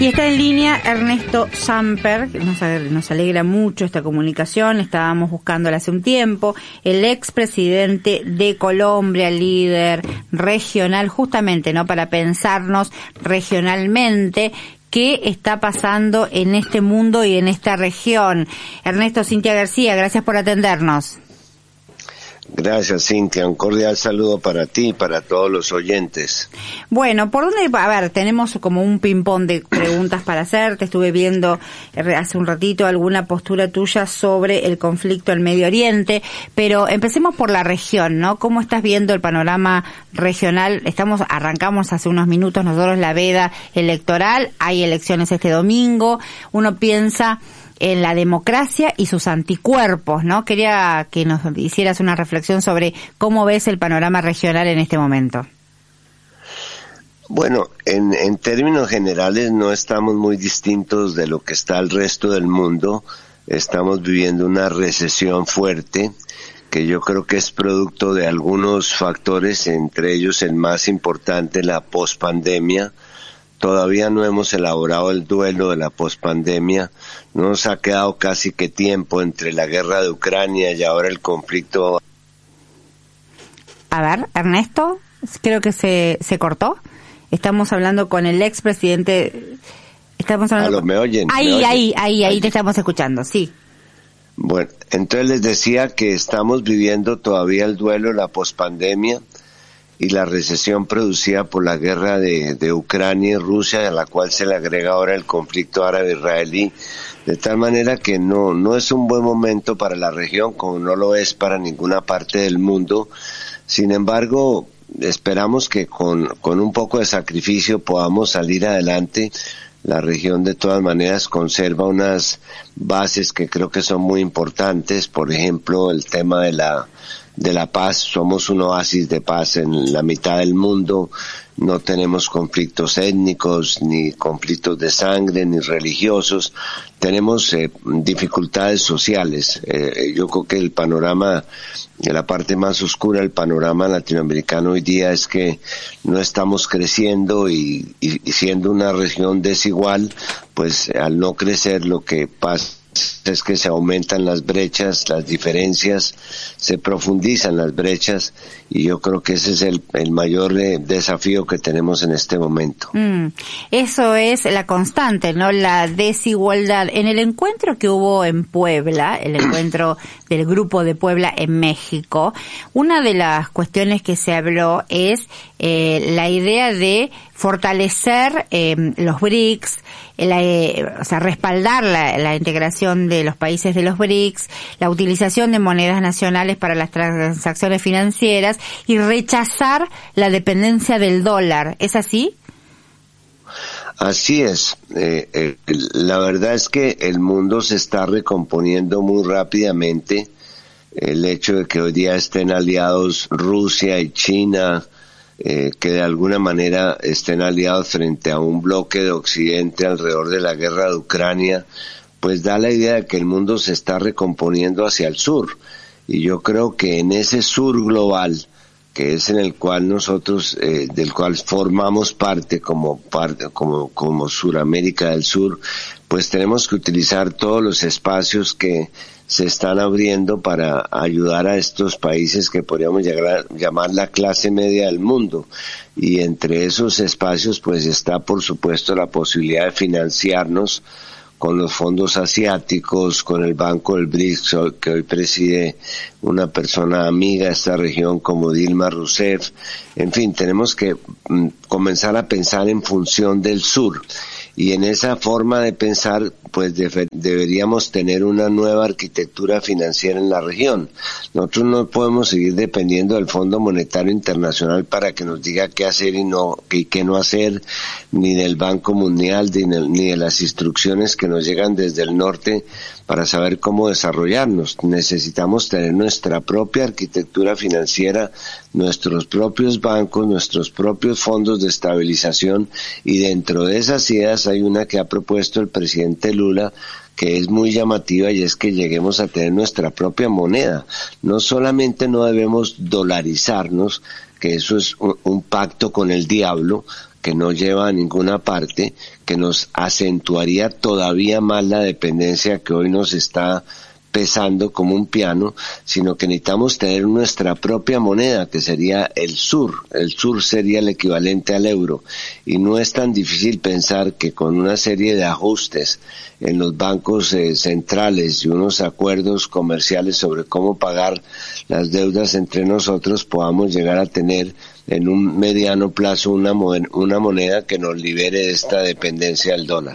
Y está en línea Ernesto Samper, que nos alegra mucho esta comunicación, estábamos buscándole hace un tiempo, el expresidente de Colombia, líder regional, justamente, ¿no?, para pensarnos regionalmente qué está pasando en este mundo y en esta región. Ernesto, Cintia García, gracias por atendernos. Gracias, Cintia. Un cordial saludo para ti y para todos los oyentes. Bueno, ¿por dónde? A ver, tenemos como un ping-pong de preguntas para hacer. Te estuve viendo hace un ratito alguna postura tuya sobre el conflicto en Medio Oriente, pero empecemos por la región, ¿no? ¿Cómo estás viendo el panorama regional? Arrancamos hace unos minutos nosotros la veda electoral, hay elecciones este domingo, uno piensa en la democracia y sus anticuerpos, ¿no? Quería que nos hicieras una reflexión sobre cómo ves el panorama regional en este momento. Bueno, en términos generales no estamos muy distintos de lo que está el resto del mundo. Estamos viviendo una recesión fuerte que yo creo que es producto de algunos factores, entre ellos el más importante, la pospandemia. Todavía no hemos elaborado el duelo de la pospandemia. No nos ha quedado casi que tiempo entre la guerra de Ucrania y ahora el conflicto. A ver, Ernesto, creo que se cortó. Estamos hablando con el expresidente. Estamos hablando. ¿Me oyen? Ahí te estamos escuchando, sí. Bueno, entonces les decía que estamos viviendo todavía el duelo de la pospandemia y la recesión producida por la guerra de Ucrania y Rusia, a la cual se le agrega ahora el conflicto árabe-israelí, de tal manera que no es un buen momento para la región, como no lo es para ninguna parte del mundo. Sin embargo, esperamos que con un poco de sacrificio podamos salir adelante. La región de todas maneras conserva unas bases que creo que son muy importantes, por ejemplo, el tema de la paz. Somos un oasis de paz en la mitad del mundo, no tenemos conflictos étnicos, ni conflictos de sangre, ni religiosos, tenemos dificultades sociales. Yo creo que el panorama, la parte más oscura del panorama latinoamericano hoy día es que no estamos creciendo y siendo una región desigual, pues al no crecer lo que pasa es que se aumentan las brechas, las diferencias, se profundizan las brechas, y yo creo que ese es el mayor desafío que tenemos en este momento. Eso es la constante, ¿no? La desigualdad. En el encuentro que hubo en Puebla, el encuentro del Grupo de Puebla en México, una de las cuestiones que se habló es la idea de fortalecer los BRICS, o sea, respaldar la integración de los países de los BRICS, la utilización de monedas nacionales para las transacciones financieras y rechazar la dependencia del dólar. ¿Es así? Así es. La verdad es que el mundo se está recomponiendo muy rápidamente. El hecho de que hoy día estén aliados Rusia y China, que de alguna manera estén aliados frente a un bloque de Occidente alrededor de la guerra de Ucrania, pues da la idea de que el mundo se está recomponiendo hacia el sur. Y yo creo que en ese sur global, que es en el cual nosotros, del cual formamos parte como Suramérica del Sur, pues tenemos que utilizar todos los espacios que se están abriendo para ayudar a estos países que podríamos llegar a llamar la clase media del mundo. Y entre esos espacios pues está por supuesto la posibilidad de financiarnos con los fondos asiáticos, con el Banco del BRICS, que hoy preside una persona amiga de esta región como Dilma Rousseff. En fin, tenemos que comenzar a pensar en función del sur. Y en esa forma de pensar, pues deberíamos tener una nueva arquitectura financiera en la región. Nosotros no podemos seguir dependiendo del Fondo Monetario Internacional para que nos diga qué hacer y qué no hacer, ni del Banco Mundial, ni de las instrucciones que nos llegan desde el norte para saber cómo desarrollarnos. Necesitamos tener nuestra propia arquitectura financiera, nuestros propios bancos, nuestros propios fondos de estabilización, y dentro de esas ideas hay una que ha propueto el presidente Lula, que es muy llamativa, y es que lleguemos a tener nuestra propia moneda. No solamente no debemos dolarizarnos, que eso es un pacto con el diablo, que no lleva a ninguna parte, que nos acentuaría todavía más la dependencia que hoy nos está pesando como un piano, sino que necesitamos tener nuestra propia moneda, que sería el sur. El sur sería el equivalente al euro, y no es tan difícil pensar que con una serie de ajustes en los bancos centrales y unos acuerdos comerciales sobre cómo pagar las deudas entre nosotros, podamos llegar a tener en un mediano plazo una moneda que nos libere de esta dependencia del dólar.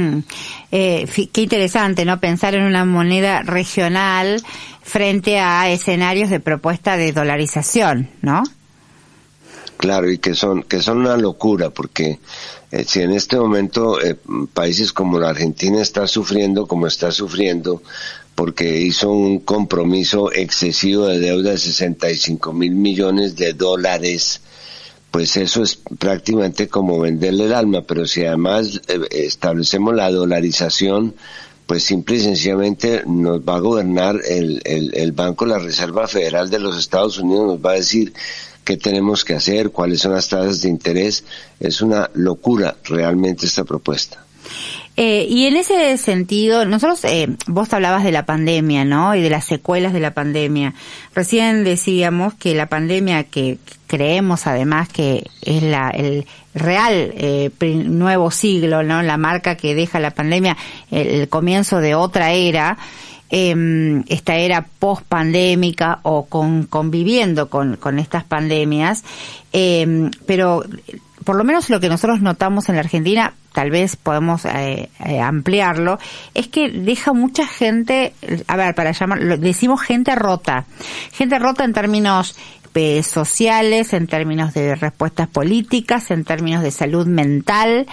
Qué interesante, ¿no? Pensar en una moneda regional frente a escenarios de propuesta de dolarización, ¿no? Claro, y que son una locura, porque si en este momento países como la Argentina está sufriendo como está sufriendo, porque hizo un compromiso excesivo de deuda de 65.000 millones de dólares, pues eso es prácticamente como venderle el alma. Pero si además establecemos la dolarización, pues simple y sencillamente nos va a gobernar el Banco, la Reserva Federal de los Estados Unidos, nos va a decir qué tenemos que hacer, cuáles son las tasas de interés. Es una locura realmente esta propuesta. Y en ese sentido, nosotros, vos hablabas de la pandemia, ¿no? Y de las secuelas de la pandemia. Recién decíamos que la pandemia, que creemos además que es el real nuevo siglo, ¿no? La marca que deja la pandemia, el comienzo de otra era, esta era post-pandémica o conviviendo con estas pandemias, pero por lo menos lo que nosotros notamos en la Argentina, tal vez podemos ampliarlo, es que deja mucha gente, a ver, para llamarlo, decimos gente rota en términos sociales, en términos de respuestas políticas, en términos de salud mental,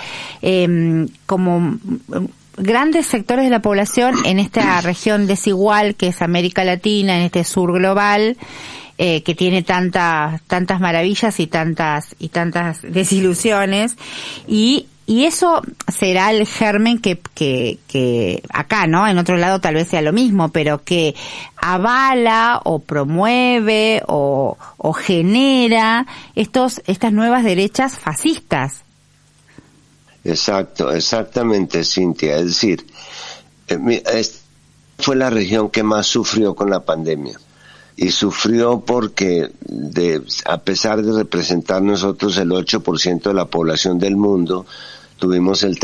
como grandes sectores de la población en esta región desigual que es América Latina, en este sur global, que tiene tantas maravillas y tantas desilusiones, y eso será el germen que acá, ¿no? En otro lado tal vez sea lo mismo, pero que avala o promueve o genera estas nuevas derechas fascistas. Exactamente, Cintia. Es decir, esta fue la región que más sufrió con la pandemia. Y sufrió porque, a pesar de representar nosotros el 8% de la población del mundo, tuvimos el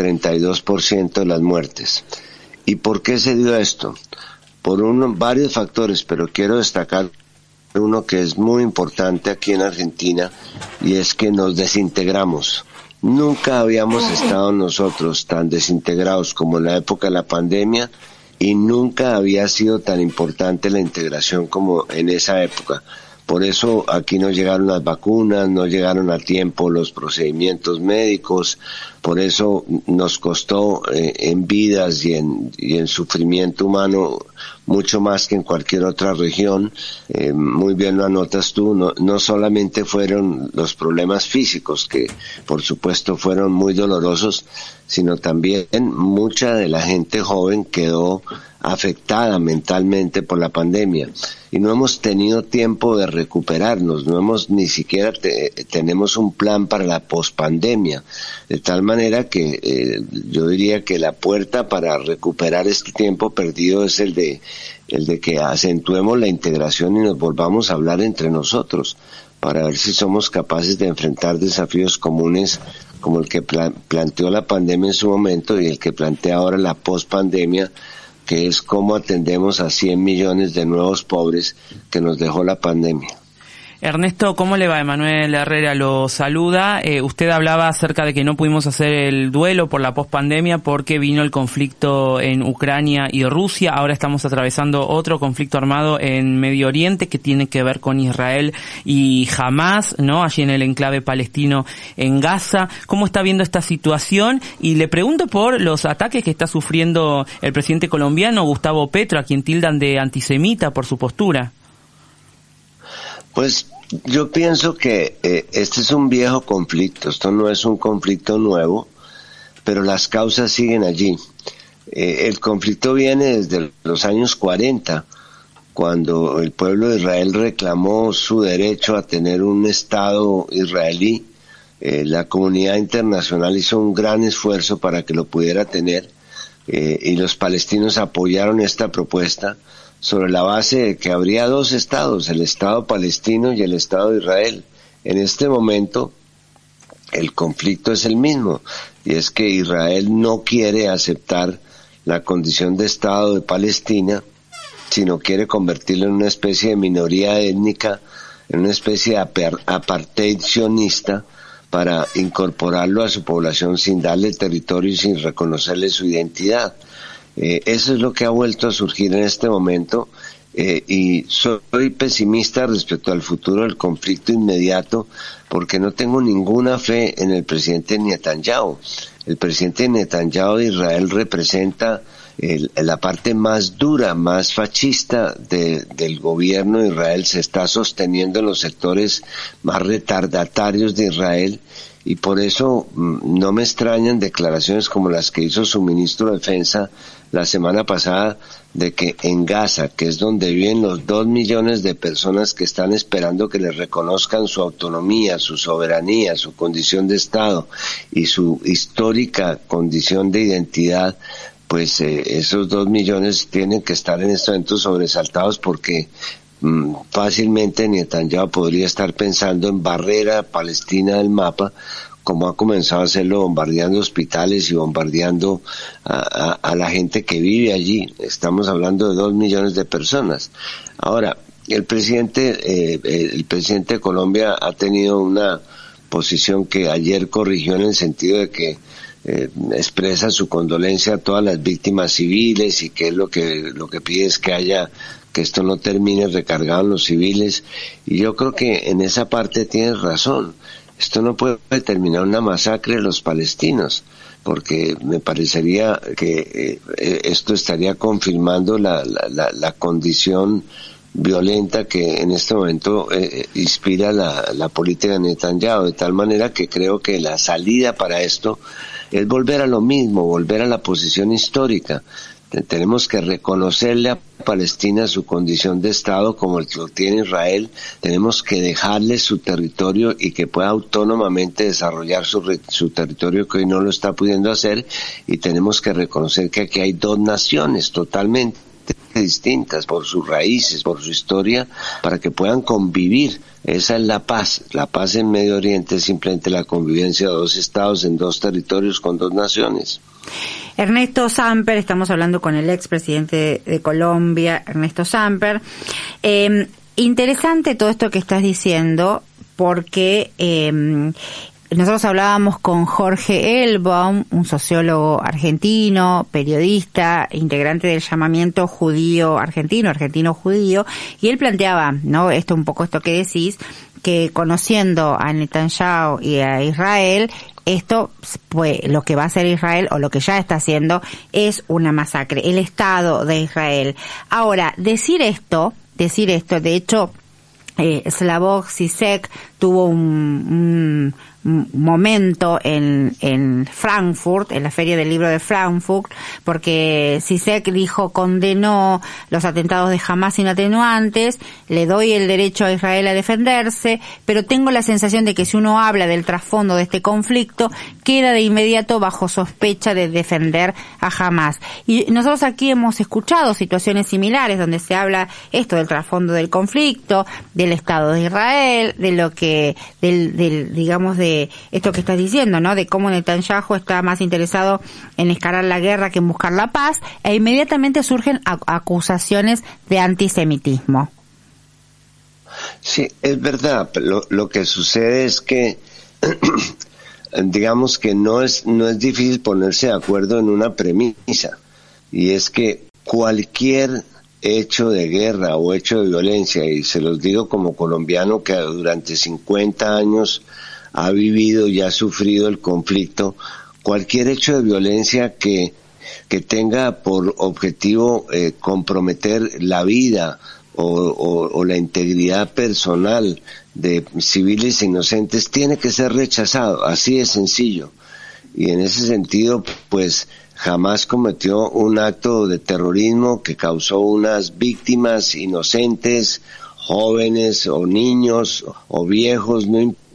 32% de las muertes. ¿Y por qué se dio esto? Por varios factores, pero quiero destacar uno que es muy importante aquí en Argentina, y es que nos desintegramos. Nunca habíamos estado nosotros tan desintegrados como en la época de la pandemia, y nunca había sido tan importante la integración como en esa época. Por eso aquí no llegaron las vacunas, no llegaron a tiempo los procedimientos médicos, por eso nos costó en vidas y en sufrimiento humano mucho más que en cualquier otra región. Muy bien lo anotas tú, no solamente fueron los problemas físicos, que por supuesto fueron muy dolorosos, sino también mucha de la gente joven quedó afectada mentalmente por la pandemia, y no hemos tenido tiempo de recuperarnos, no hemos ni siquiera tenemos un plan para la pospandemia, de tal manera que yo diría que la puerta para recuperar este tiempo perdido es el de que acentuemos la integración y nos volvamos a hablar entre nosotros, para ver si somos capaces de enfrentar desafíos comunes como el que planteó la pandemia en su momento y el que plantea ahora la pospandemia, que es cómo atendemos a 100 millones de nuevos pobres que nos dejó la pandemia. Ernesto, ¿cómo le va? Emanuel Herrera lo saluda. Usted hablaba acerca de que no pudimos hacer el duelo por la pospandemia porque vino el conflicto en Ucrania y Rusia. Ahora estamos atravesando otro conflicto armado en Medio Oriente que tiene que ver con Israel y Hamás, ¿no? Allí en el enclave palestino en Gaza. ¿Cómo está viendo esta situación? Y le pregunto por los ataques que está sufriendo el presidente colombiano Gustavo Petro, a quien tildan de antisemita por su postura. Pues yo pienso que este es un viejo conflicto, esto no es un conflicto nuevo, pero las causas siguen allí. El conflicto viene desde los años 40, cuando el pueblo de Israel reclamó su derecho a tener un Estado israelí, La comunidad internacional hizo un gran esfuerzo para que lo pudiera tener, y los palestinos apoyaron esta propuesta sobre la base de que habría dos estados, el Estado palestino y el Estado de Israel. En este momento el conflicto es el mismo, y es que Israel no quiere aceptar la condición de Estado de Palestina, sino quiere convertirlo en una especie de minoría étnica, en una especie de apartheid sionista, para incorporarlo a su población sin darle territorio y sin reconocerle su identidad. Eso es lo que ha vuelto a surgir en este momento, y soy pesimista respecto al futuro del conflicto inmediato, porque no tengo ninguna fe en el presidente Netanyahu. El presidente Netanyahu de Israel representa la parte más dura, más fascista del gobierno de Israel. Se está sosteniendo en los sectores más retardatarios de Israel, y por eso no me extrañan declaraciones como las que hizo su ministro de Defensa la semana pasada, de que en Gaza, que es donde viven los 2 millones de personas que están esperando que les reconozcan su autonomía, su soberanía, su condición de Estado y su histórica condición de identidad, pues esos 2 millones tienen que estar en este momento sobresaltados, porque fácilmente Netanyahu podría estar pensando en barrer a Palestina del mapa, como ha comenzado a hacerlo, bombardeando hospitales y bombardeando a la gente que vive allí. Estamos hablando de 2 millones de personas. Ahora, el presidente de Colombia ha tenido una posición que ayer corrigió, en el sentido de que expresa su condolencia a todas las víctimas civiles, y que es lo que pide es que esto no termine recargado en los civiles. Y yo creo que en esa parte tienes razón. Esto no puede terminar una masacre de los palestinos, porque me parecería que esto estaría confirmando la condición violenta que en este momento inspira la política de Netanyahu, de tal manera que creo que la salida para esto es volver a lo mismo, volver a la posición histórica. Tenemos que reconocerle a Palestina su condición de Estado como el que lo tiene Israel. Tenemos que dejarle su territorio y que pueda autónomamente desarrollar su territorio, que hoy no lo está pudiendo hacer, y tenemos que reconocer que aquí hay 2 naciones totalmente distintas por sus raíces, por su historia, para que puedan convivir. Esa es la paz. La paz en Medio Oriente es simplemente la convivencia de 2 estados en 2 territorios con 2 naciones. Ernesto Samper, estamos hablando con el expresidente de Colombia, Ernesto Samper. Interesante todo esto que estás diciendo, porque nosotros hablábamos con Jorge Elbaum, un sociólogo argentino, periodista, integrante del llamamiento judío argentino judío, y él planteaba, ¿no? Un poco esto que decís, que conociendo a Netanyahu y a Israel, esto, pues, lo que va a hacer Israel, o lo que ya está haciendo, es una masacre, el Estado de Israel. Ahora, decir esto, de hecho, Slavoj Zizek tuvo un momento en Frankfurt, en la Feria del Libro de Frankfurt, porque Zizek condenó los atentados de Hamás sin atenuantes, le doy el derecho a Israel a defenderse, pero tengo la sensación de que si uno habla del trasfondo de este conflicto, queda de inmediato bajo sospecha de defender a Hamás. Y nosotros aquí hemos escuchado situaciones similares donde se habla esto del trasfondo del conflicto, del Estado de Israel, de lo que, digamos, de esto que estás diciendo, ¿no? De cómo Netanyahu está más interesado en escalar la guerra que en buscar la paz, e inmediatamente surgen acusaciones de antisemitismo. Sí, es verdad. Lo que sucede es que digamos que no es difícil ponerse de acuerdo en una premisa, y es que cualquier hecho de guerra o hecho de violencia, y se los digo como colombiano que durante 50 años ha vivido y ha sufrido el conflicto, cualquier hecho de violencia que tenga por objetivo comprometer la vida o la integridad personal de civiles inocentes tiene que ser rechazado, así de sencillo. Y en ese sentido, pues, jamás cometió un acto de terrorismo que causó unas víctimas inocentes, jóvenes o niños o viejos, no importa.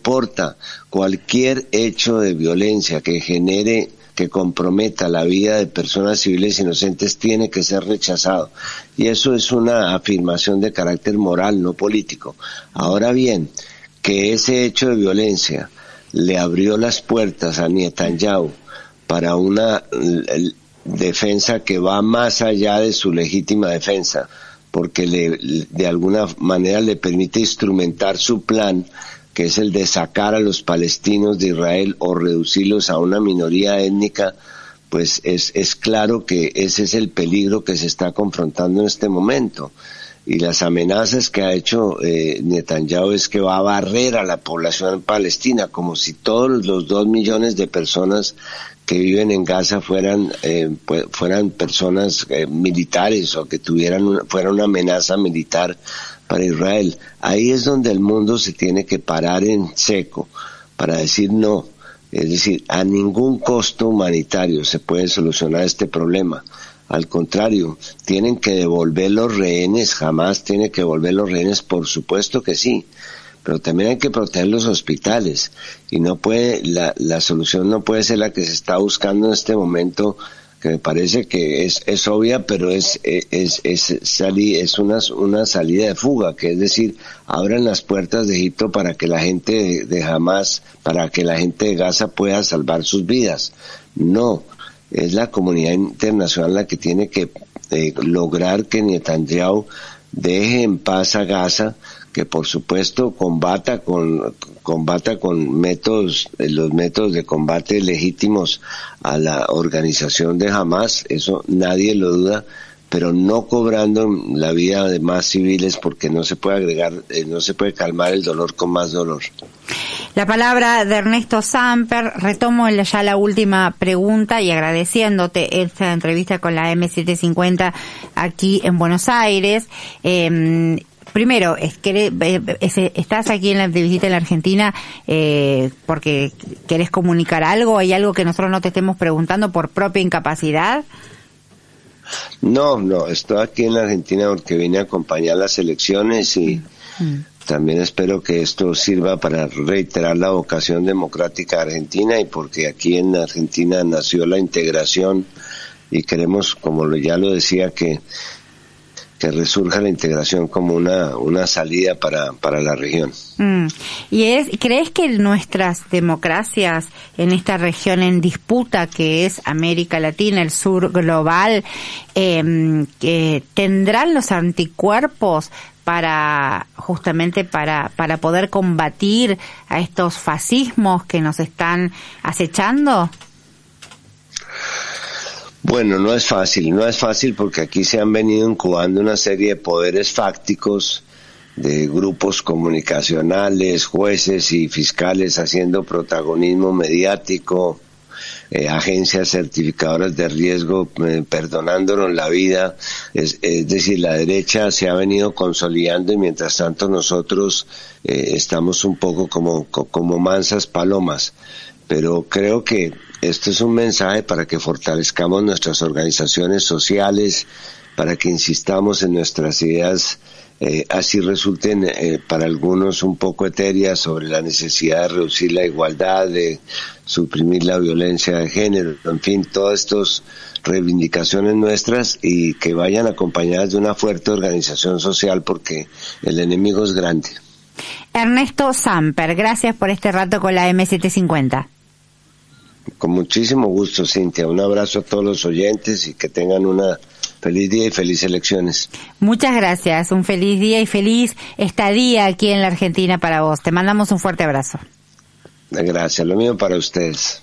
importa, cualquier hecho de violencia que comprometa la vida de personas civiles inocentes tiene que ser rechazado. Y eso es una afirmación de carácter moral, no político. Ahora bien, que ese hecho de violencia le abrió las puertas a Netanyahu para una defensa que va más allá de su legítima defensa, porque de alguna manera le permite instrumentar su plan, que es el de sacar a los palestinos de Israel o reducirlos a una minoría étnica, pues es claro que ese es el peligro que se está confrontando en este momento. Y las amenazas que ha hecho Netanyahu es que va a barrer a la población palestina, como si todos los 2 millones de personas que viven en Gaza fueran personas militares o que fuera una amenaza militar para Israel. Ahí es donde el mundo se tiene que parar en seco para decir no. Es decir, a ningún costo humanitario se puede solucionar este problema. Al contrario, tienen que devolver los rehenes, Hamás tiene que devolver los rehenes, por supuesto que sí, pero también hay que proteger los hospitales y no puede, la solución no puede ser la que se está buscando en este momento, que me parece que es obvia, pero es una salida de fuga, que es decir, abran las puertas de Egipto para que la gente de Hamás, para que la gente de Gaza pueda salvar sus vidas. No, es la comunidad internacional la que tiene que lograr que Netanyahu deje en paz a Gaza, que por supuesto combata con métodos, los métodos de combate legítimos a la organización de Hamás, eso nadie lo duda, pero no cobrando la vida de más civiles, porque no se puede calmar el dolor con más dolor. La palabra de Ernesto Samper. Retomo ya la última pregunta y agradeciéndote esta entrevista con la M750 aquí en Buenos Aires. Primero, ¿estás aquí de visita en la Argentina porque querés comunicar algo? ¿Hay algo que nosotros no te estemos preguntando por propia incapacidad? No, estoy aquí en la Argentina porque vine a acompañar las elecciones y también espero que esto sirva para reiterar la vocación democrática de Argentina, y porque aquí en Argentina nació la integración y queremos, como ya lo decía, que resurja la integración como una salida para la región. ¿Crees que nuestras democracias en esta región en disputa que es América Latina, el sur global, tendrán los anticuerpos justamente para poder combatir a estos fascismos que nos están acechando? Bueno, no es fácil porque aquí se han venido incubando una serie de poderes fácticos, de grupos comunicacionales, jueces y fiscales haciendo protagonismo mediático, agencias certificadoras de riesgo perdonándonos la vida, es decir, la derecha se ha venido consolidando y mientras tanto nosotros estamos un poco como mansas palomas, pero creo que esto es un mensaje para que fortalezcamos nuestras organizaciones sociales, para que insistamos en nuestras ideas, así resulten para algunos un poco etéreas, sobre la necesidad de reducir la igualdad, de suprimir la violencia de género, en fin, todas estas reivindicaciones nuestras, y que vayan acompañadas de una fuerte organización social, porque el enemigo es grande. Ernesto Samper, gracias por este rato con la M750. Con muchísimo gusto, Cintia. Un abrazo a todos los oyentes y que tengan una feliz día y felices elecciones. Muchas gracias. Un feliz día y feliz estadía aquí en la Argentina para vos. Te mandamos un fuerte abrazo. Gracias. Lo mismo para ustedes.